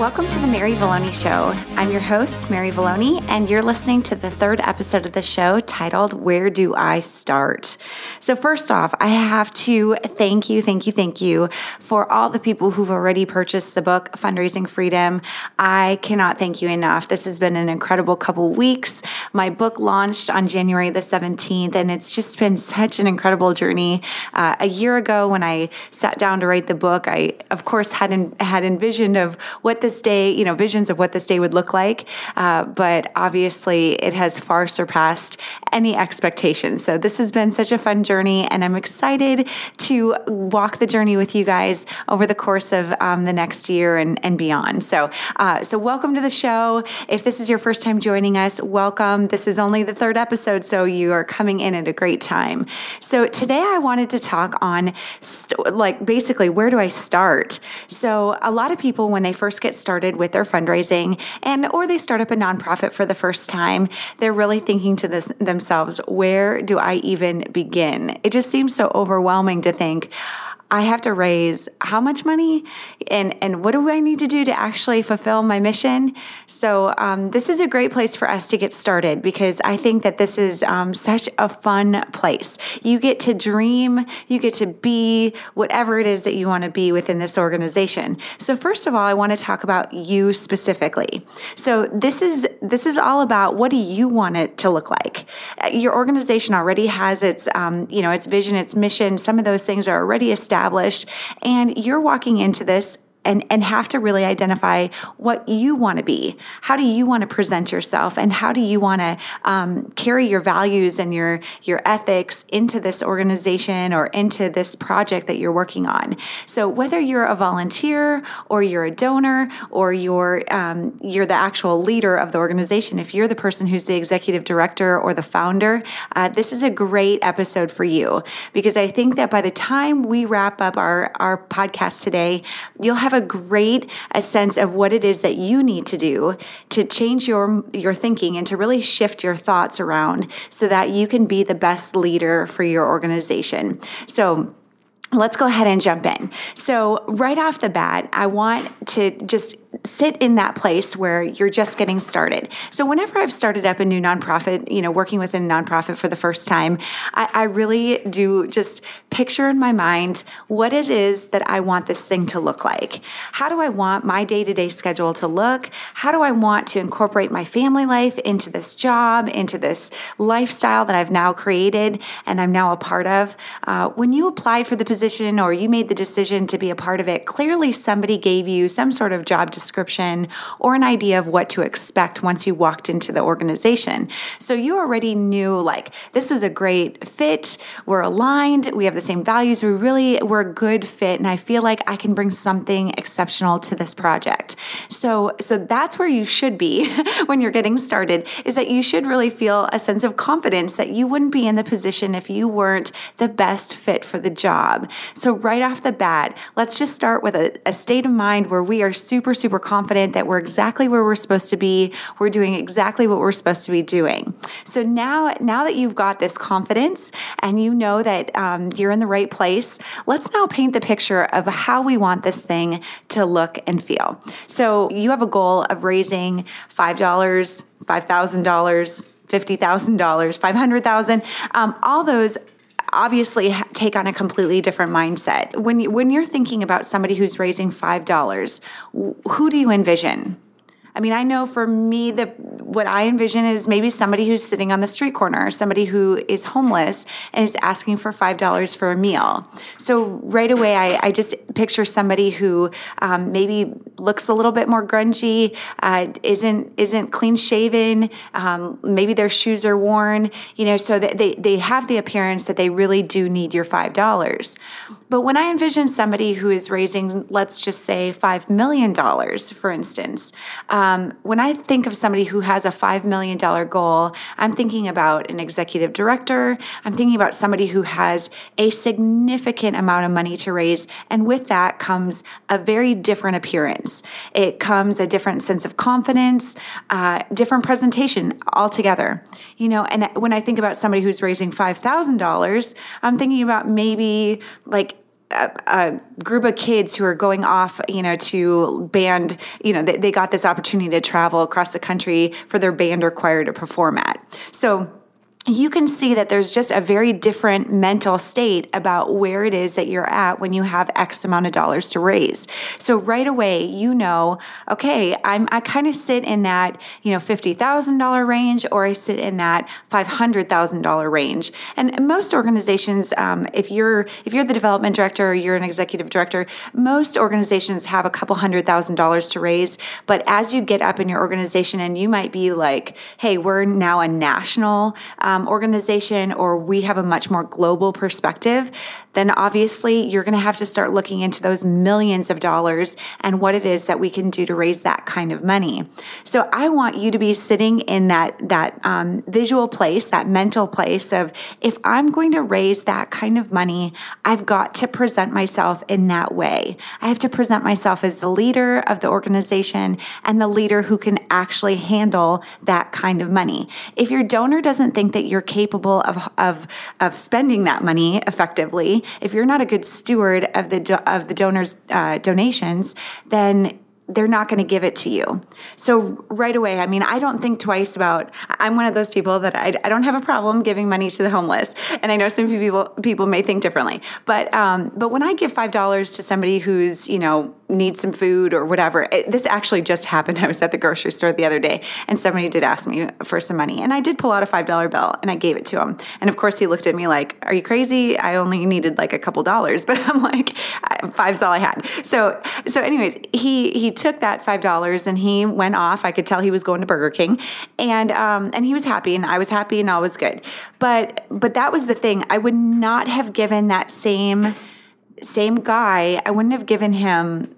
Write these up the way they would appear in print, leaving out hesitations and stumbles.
Welcome to the Mary Vallone Show. I'm your host, Mary Vallone, and you're listening to the third episode of the show titled, Where Do I Start? So first off, I have to thank you for all the people who've already purchased the book, Fundraising Freedom. I cannot thank you enough. This has been an incredible couple weeks. My book launched on January the 17th, and it's just been such an incredible journey. A year ago, when I sat down to write the book, I, of course, had envisioned of what this day, visions of what this day would look like. But obviously it has far surpassed any expectations. So this has been such a fun journey, and I'm excited to walk the journey with you guys over the course of the next year and beyond. So welcome to the show. If this is your first time joining us, welcome. This is only the third episode, so you are coming in at a great time. So today I wanted to talk on basically, where do I start? So a lot of people, when they first get started with their fundraising or they start up a nonprofit for the first time, they're really thinking to themselves, where do I even begin? It just seems so overwhelming to think, I have to raise how much money and what do I need to do to actually fulfill my mission? So this is a great place for us to get started, because I think that this is such a fun place. You get to dream, you get to be whatever it is that you want to be within this organization. So first of all, I want to talk about you specifically. So this is all about, what do you want it to look like? Your organization already has its its vision, its mission. Some of those things are already established, and you're walking into this and have to really identify what you want to be. How do you want to present yourself, and how do you want to carry your values and your ethics into this organization or into this project that you're working on? So whether you're a volunteer or you're a donor or you're the actual leader of the organization, if you're the person who's the executive director or the founder, this is a great episode for you, because I think that by the time we wrap up our podcast today, you'll have a great sense of what it is that you need to do to change your thinking and to really shift your thoughts around so that you can be the best leader for your organization. So let's go ahead and jump in. So right off the bat, I want to just sit in that place where you're just getting started. So whenever I've started up a new nonprofit, working with a nonprofit for the first time, I really do just picture in my mind what it is that I want this thing to look like. How do I want my day-to-day schedule to look? How do I want to incorporate my family life into this job, into this lifestyle that I've now created and I'm now a part of? When you applied for the position or you made the decision to be a part of it, clearly somebody gave you some sort of job description or an idea of what to expect once you walked into the organization. So you already knew, this was a great fit. We're aligned. We have the same values. We're a good fit. And I feel like I can bring something exceptional to this project. So that's where you should be when you're getting started, is that you should really feel a sense of confidence that you wouldn't be in the position if you weren't the best fit for the job. So right off the bat, let's just start with a state of mind where we are super, super confident that we're exactly where we're supposed to be. We're doing exactly what we're supposed to be doing. So now that you've got this confidence and you know that you're in the right place, let's now paint the picture of how we want this thing to look and feel. So you have a goal of raising $5, $5,000, $50,000, $500,000. All those obviously take on a completely different mindset. When you're thinking about somebody who's raising $5, who do you envision? I mean, I know for me, what I envision is maybe somebody who's sitting on the street corner, somebody who is homeless and is asking for $5 for a meal. So right away, I just picture somebody who maybe looks a little bit more grungy, isn't clean shaven, maybe their shoes are worn, so that they have the appearance that they really do need your $5. But when I envision somebody who is raising, let's just say $5 million, for instance, when I think of somebody who has a $5 million goal, I'm thinking about an executive director. I'm thinking about somebody who has a significant amount of money to raise. And with that comes a very different appearance. It comes a different sense of confidence, different presentation altogether. And when I think about somebody who's raising $5,000, I'm thinking about maybe a group of kids who are going off, to band, they got this opportunity to travel across the country for their band or choir to perform at. So you can see that there's just a very different mental state about where it is that you're at when you have X amount of dollars to raise. So right away, okay, I kind of sit in that, $50,000 range, or I sit in that $500,000 range. And most organizations, if you're the development director or you're an executive director, most organizations have a couple $100,000 to raise. But as you get up in your organization, and you might be like, hey, we're now a national organization, or we have a much more global perspective, then obviously you're going to have to start looking into those millions of dollars and what it is that we can do to raise that kind of money. So I want you to be sitting in that visual place, that mental place of, if I'm going to raise that kind of money, I've got to present myself in that way. I have to present myself as the leader of the organization and the leader who can actually handle that kind of money. If your donor doesn't think that you're capable of spending that money effectively, if you're not a good steward of the donor's donations, then they're not going to give it to you. So right away, I don't think twice about, I'm one of those people that I don't have a problem giving money to the homeless. And I know some people may think differently, but when I give $5 to somebody who's, needs some food or whatever, this actually just happened. I was at the grocery store the other day and somebody did ask me for some money, and I did pull out a $5 bill and I gave it to him. And of course he looked at me like, are you crazy? I only needed like a couple dollars, but I'm like, $5's all I had. So anyways, he took that $5 and he went off. I could tell he was going to Burger King, and he was happy and I was happy and all was good. But that was the thing. I would not have given that same guy, I wouldn't have given him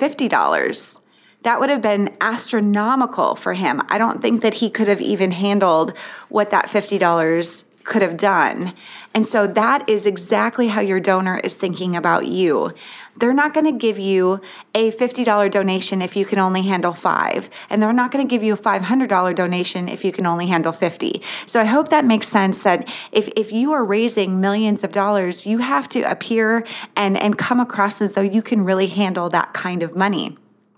$50. That would have been astronomical for him. I don't think that he could have even handled what that $50 could have done. And so that is exactly how your donor is thinking about you. They're not going to give you a $50 donation if you can only handle $5. And they're not going to give you a $500 donation if you can only handle $50. So I hope that makes sense, that if you are raising millions of dollars, you have to appear and come across as though you can really handle that kind of money.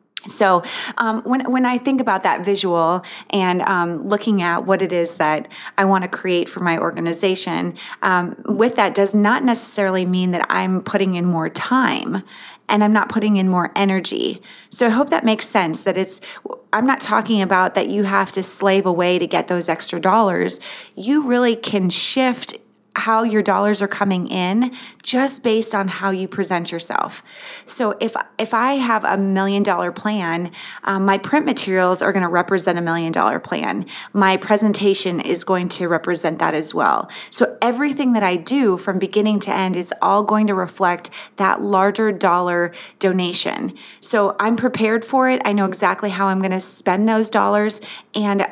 So when I think about that visual and looking at what it is that I want to create for my organization, with that does not necessarily mean that I'm putting in more time and I'm not putting in more energy. So I hope that makes sense, that I'm not talking about that you have to slave away to get those extra dollars. You really can shift how your dollars are coming in just based on how you present yourself. So if I have $1 million plan, my print materials are going to represent $1 million plan. My presentation is going to represent that as well. So everything that I do from beginning to end is all going to reflect that larger dollar donation. So I'm prepared for it. I know exactly how I'm going to spend those dollars, and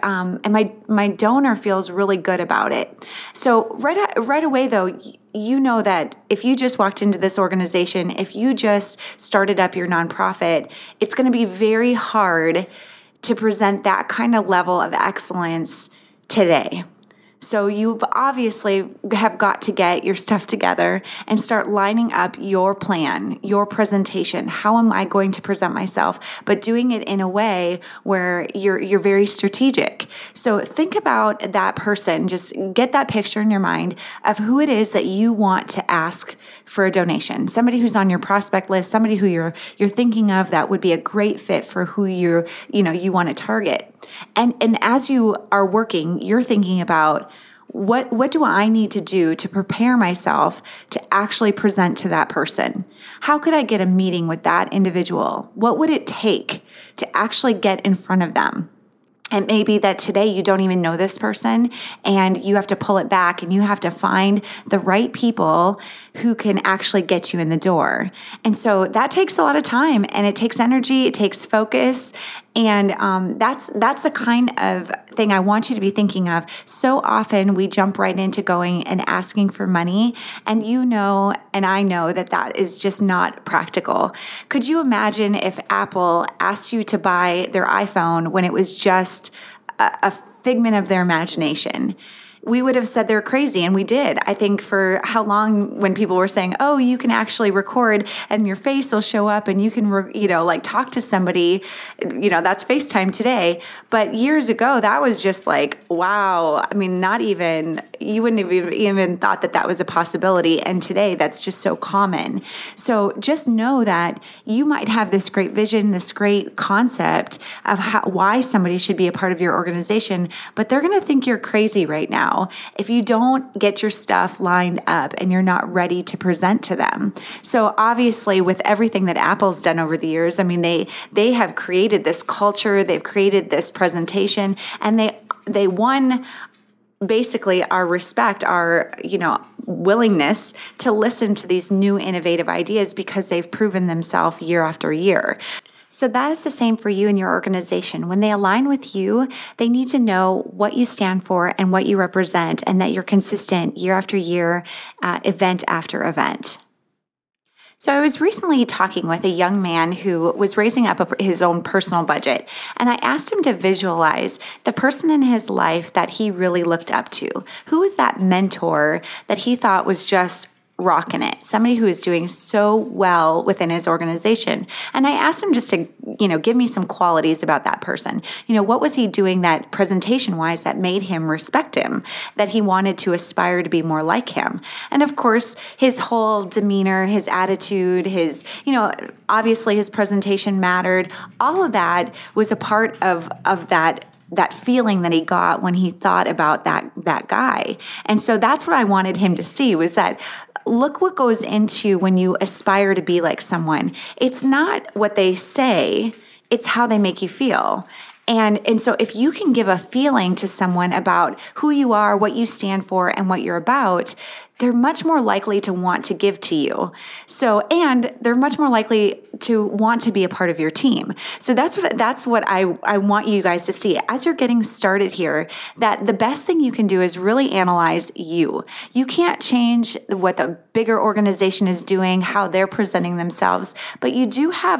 my donor feels really good about it. So right away, though, you know that if you just walked into this organization, if you just started up your nonprofit, it's going to be very hard to present that kind of level of excellence today. So you obviously have got to get your stuff together and start lining up your plan, your presentation. How am I going to present myself? But doing it in a way where you're very strategic. So think about that person. Just get that picture in your mind of who it is that you want to ask for a donation. Somebody who's on your prospect list, somebody who you're thinking of that would be a great fit for who you want to target. And as you are working, you're thinking about what do I need to do to prepare myself to actually present to that person? How could I get a meeting with that individual? What would it take to actually get in front of them? It may be that today you don't even know this person and you have to pull it back and you have to find the right people who can actually get you in the door. And so that takes a lot of time and it takes energy, it takes focus. And that's the kind of thing I want you to be thinking of. So often we jump right into going and asking for money, and you know, and I know that is just not practical. Could you imagine if Apple asked you to buy their iPhone when it was just a figment of their imagination? we would have said they're crazy, and we did. I think for how long when people were saying, oh, you can actually record and your face will show up and you can, like talk to somebody, that's FaceTime today. But years ago, that was just like, wow. I mean, you wouldn't have even thought that was a possibility. And today that's just so common. So just know that you might have this great vision, this great concept of why somebody should be a part of your organization, but they're going to think you're crazy right now if you don't get your stuff lined up and you're not ready to present to them. So obviously with everything that Apple's done over the years, I mean, they have created this culture, they've created this presentation, and they won basically our respect, our, willingness to listen to these new innovative ideas because they've proven themselves year after year. So that is the same for you and your organization. When they align with you, they need to know what you stand for and what you represent, and that you're consistent year after year, event after event. So I was recently talking with a young man who was raising up his own personal budget, and I asked him to visualize the person in his life that he really looked up to. Who was that mentor that he thought was just rocking it, somebody who is doing so well within his organization? And I asked him just to, give me some qualities about that person. What was he doing that presentation-wise that made him respect him, that he wanted to aspire to be more like him? And of course, his whole demeanor, his attitude, his, obviously his presentation mattered. All of that was a part of that feeling that he got when he thought about that guy. And so that's what I wanted him to see, was that look what goes into when you aspire to be like someone. It's not what they say, it's how they make you feel. And so if you can give a feeling to someone about who you are, what you stand for, and what you're about, they're much more likely to want to give to you. And they're much more likely to want to be a part of your team. So that's what I want you guys to see as you're getting started here, that the best thing you can do is really analyze you. You can't change what the bigger organization is doing, how they're presenting themselves, but you do have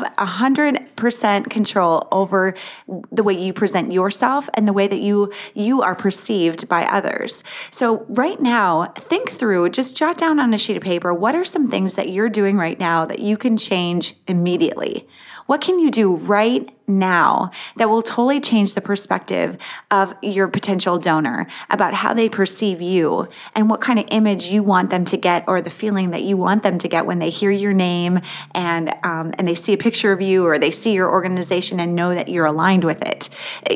100% control over the way you present yourself and the way that you are perceived by others. So right now, think through, just jot down on a sheet of paper, what are some things that you're doing right now that you can change immediately? What can you do right now that will totally change the perspective of your potential donor about how they perceive you and what kind of image you want them to get, or the feeling that you want them to get when they hear your name and they see a picture of you, or they see your organization and know that you're aligned with it.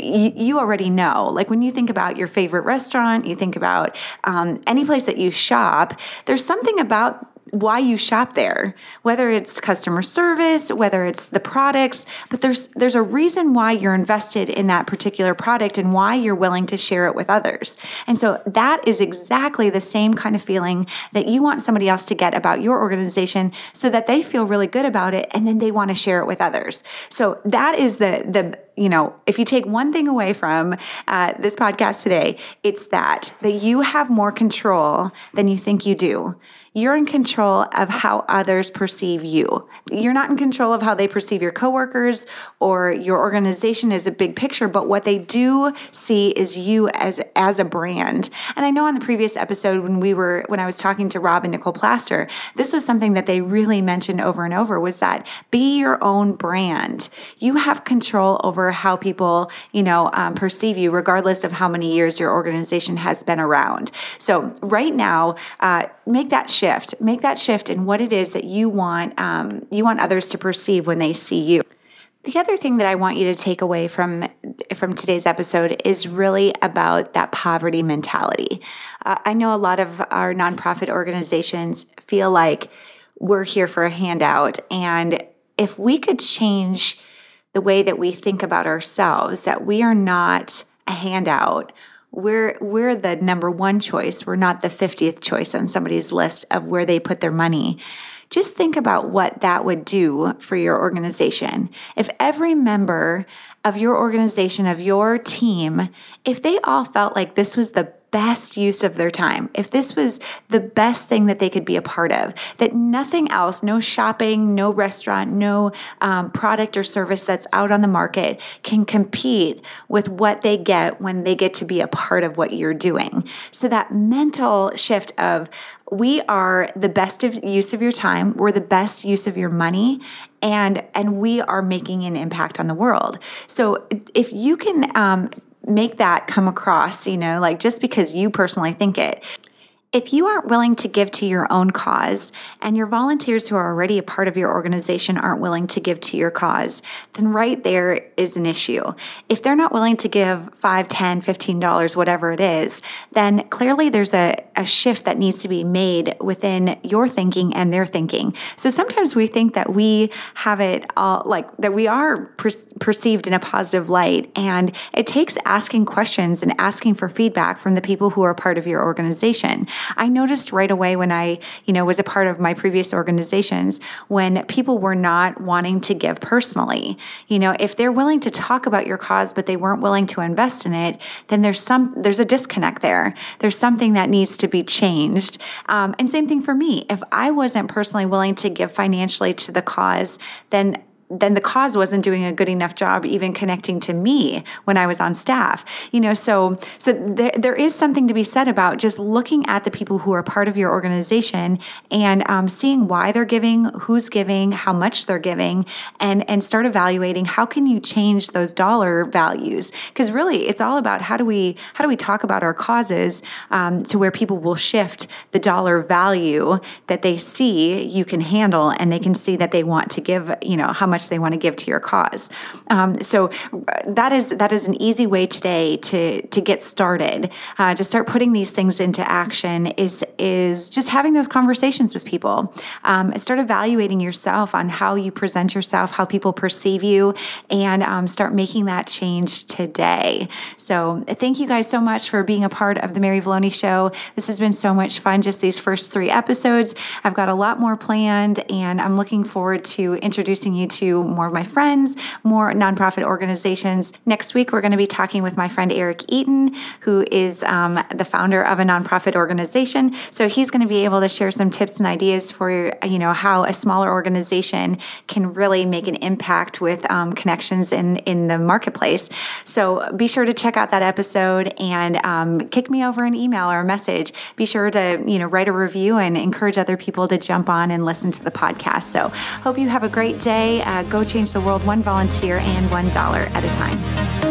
You already know. Like when you think about your favorite restaurant, you think about any place that you shop, there's something about why you shop there, whether it's customer service, whether it's the products, but there's a reason why you're invested in that particular product and why you're willing to share it with others. And so that is exactly the same kind of feeling that you want somebody else to get about your organization, so that they feel really good about it and then they want to share it with others. So that is the if you take one thing away from this podcast today, it's that you have more control than you think you do. You're in control of how others perceive you. You're not in control of how they perceive your coworkers or your organization as a big picture, but what they do see is you as a brand. And I know on the previous episode when I was talking to Rob and Nicole Plaster, this was something that they really mentioned over and over, was that be your own brand. You have control over how people, perceive you, regardless of how many years your organization has been around. So right now, make that shift in what it is that you want others to perceive when they see you. The other thing that I want you to take away from today's episode is really about that poverty mentality. I know a lot of our nonprofit organizations feel like we're here for a handout, and if we could change the way that we think about ourselves, that we are not a handout, we're the number one choice. We're not the 50th choice on somebody's list of where they put their money. Just think about what that would do for your organization. If every member of your organization, of your team, if they all felt like this was the best use of their time, if this was the best thing that they could be a part of, that nothing else, no shopping, no restaurant, no product or service that's out on the market can compete with what they get when they get to be a part of what you're doing. So that mental shift of, we are the best use of your time, we're the best use of your money, and we are making an impact on the world. So if you can make that come across, like just because you personally think it. If you aren't willing to give to your own cause, and your volunteers who are already a part of your organization aren't willing to give to your cause, then right there is an issue. If they're not willing to give $5, $10, $15, whatever it is, then clearly there's a shift that needs to be made within your thinking and their thinking. So sometimes we think that we have it all, like that we are perceived in a positive light, and it takes asking questions and asking for feedback from the people who are part of your organization. I noticed right away when I, was a part of my previous organizations, when people were not wanting to give personally. If they're willing to talk about your cause, but they weren't willing to invest in it, then there's a disconnect there. There's something that needs to be changed. And same thing for me. If I wasn't personally willing to give financially to the cause, then the cause wasn't doing a good enough job even connecting to me when I was on staff. So there is something to be said about just looking at the people who are part of your organization and seeing why they're giving, who's giving, how much they're giving, and start evaluating how can you change those dollar values. Because really, it's all about how do we talk about our causes to where people will shift the dollar value that they see you can handle, and they can see that they want to give, how much they want to give to your cause. So that is an easy way today to get started, to start putting these things into action is just having those conversations with people. Start evaluating yourself on how you present yourself, how people perceive you, and start making that change today. So thank you guys so much for being a part of the Mary Vallone Show. This has been so much fun, just these first 3 episodes. I've got a lot more planned, and I'm looking forward to introducing you to more of my friends, more nonprofit organizations. Next week, we're going to be talking with my friend Eric Eaton, who is the founder of a nonprofit organization. So he's going to be able to share some tips and ideas for, how a smaller organization can really make an impact with connections in the marketplace. So be sure to check out that episode and kick me over an email or a message. Be sure to, write a review and encourage other people to jump on and listen to the podcast. So hope you have a great day. Go change the world one volunteer and $1 at a time.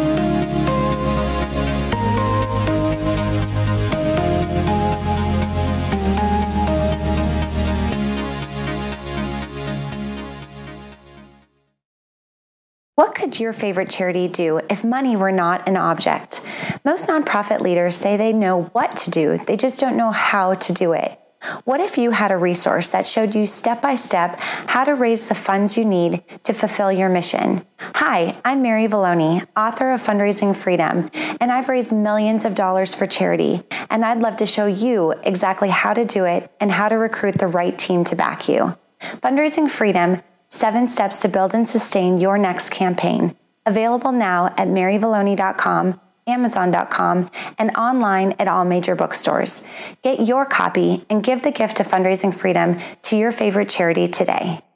What could your favorite charity do if money were not an object? Most nonprofit leaders say they know what to do, they just don't know how to do it. What if you had a resource that showed you step by step how to raise the funds you need to fulfill your mission? Hi, I'm Mary Vallone, author of Fundraising Freedom, and I've raised millions of dollars for charity, and I'd love to show you exactly how to do it and how to recruit the right team to back you. Fundraising Freedom, 7 Steps to Build and Sustain Your Next Campaign. Available now at maryvallone.com, Amazon.com, and online at all major bookstores. Get your copy and give the gift of Fundraising Freedom to your favorite charity today.